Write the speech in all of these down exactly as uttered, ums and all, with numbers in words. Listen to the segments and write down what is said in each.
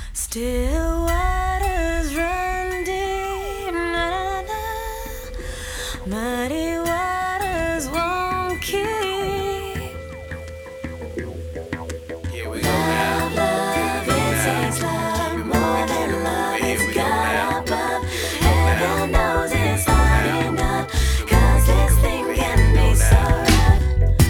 Still waters run deep, na na na. Muddy waters won't keep. Here we go now. Love, love, it takes love more than love. It's got love. Heaven knows it's not enough. 'Cause this thing can be so rough.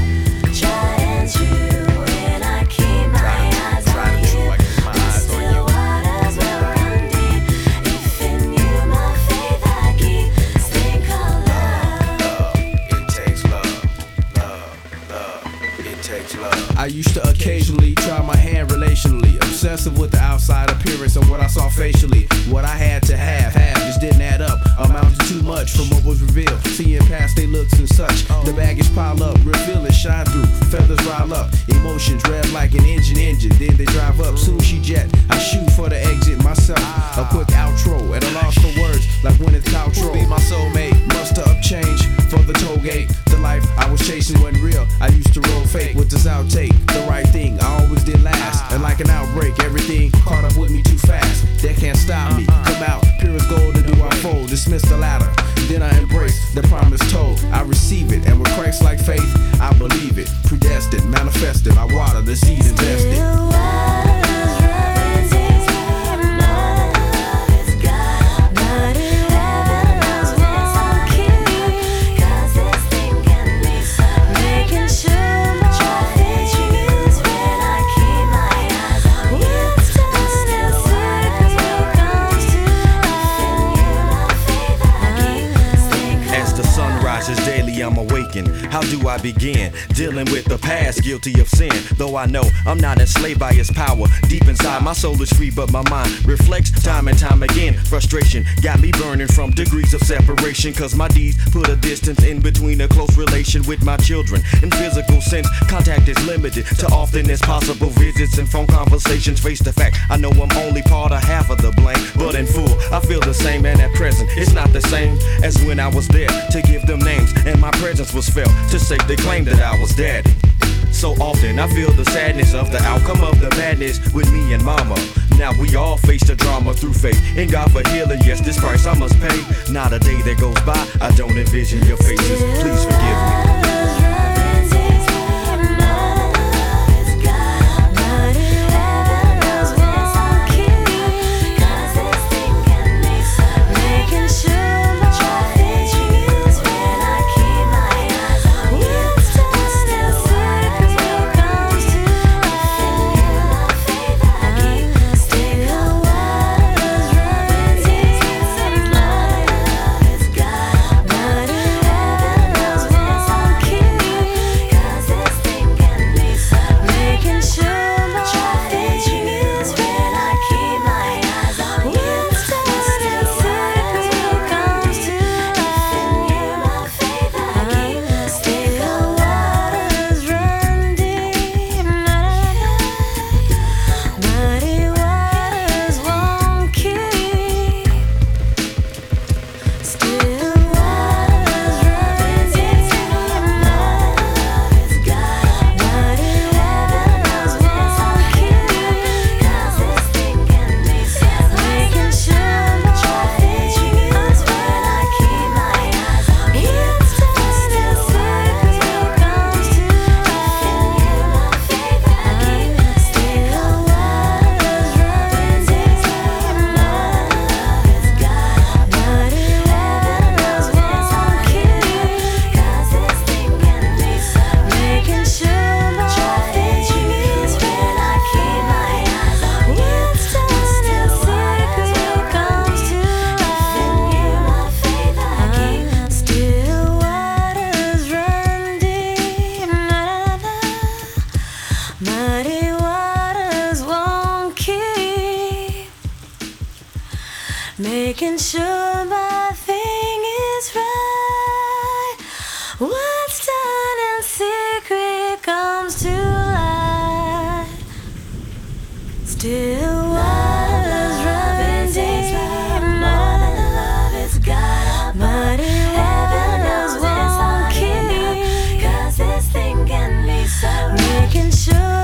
Tried and true when I keep my eyes on you. The still waters will run deep. If in you my faith I keep. This thing called love. Love, it takes love. Love, love, it takes love. I used to occasionally try my hand relationally, obsessive with the outside appearance and what I saw facially. What I had to have, have just didn't add up, amounted too much from what was revealed. Seeing past they looks and such, the baggage pile up, reveal it, shine through, feathers rile up, emotions rev like an engine engine. Then they drive up, soon she jet. I shoot for the exit myself, a quick outro at a loss for words, like Gwyneth Paltrow. Be my soulmate, muster up change for the toll gate. The life I was chasing wasn't real. I used to roll fake with this outtake. The right thing, I always did last. And like an outbreak, everything caught up with me too fast. That can't stop me. Come out, pure as gold, to do I fold. Dismiss the latter. Then I embrace the promise told. I receive it, and with Christ like faith, I believe it. Predestined, manifested, I water the seed invested. Still waters run deep, na na na. It's got muddy waters won't keep. 'Cause this thing can be so rough. Making sure my faith is when I keep my eyes on you. It's still waters will come to life. In you my faith I keep. This thing called As the sun rises daily, I'm awakened. How do I begin? Dealing with the past, guilty of sin. Though I know I'm not enslaved by its power. Deep inside, my soul is free, but my mind reflects time and time again. Frustration got me burning from degrees of separation. 'Cause my deeds put a distance in between a close relation with my children. In physical sense, contact is limited to often as possible visits and phone conversations. Face the fact, I know I'm only part of half of the blame. But in full, I feel the same, and at present, it's not the same as when I was there to give them names. And my presence was felt to save the claim that I was daddy. So often I feel the sadness of the outcome of the madness with me and mama. Now we all face the drama through faith in God for healing. Yes, this price I must pay. Not a day that goes by I don't envision your faces. Please forgive me. Muddy waters won't keep. Making sure my thing is right. What's done in secret comes to light. Still waters running deep. Muddy love, it's got muddy waters won't keep. 'Cause this thing can be so making sure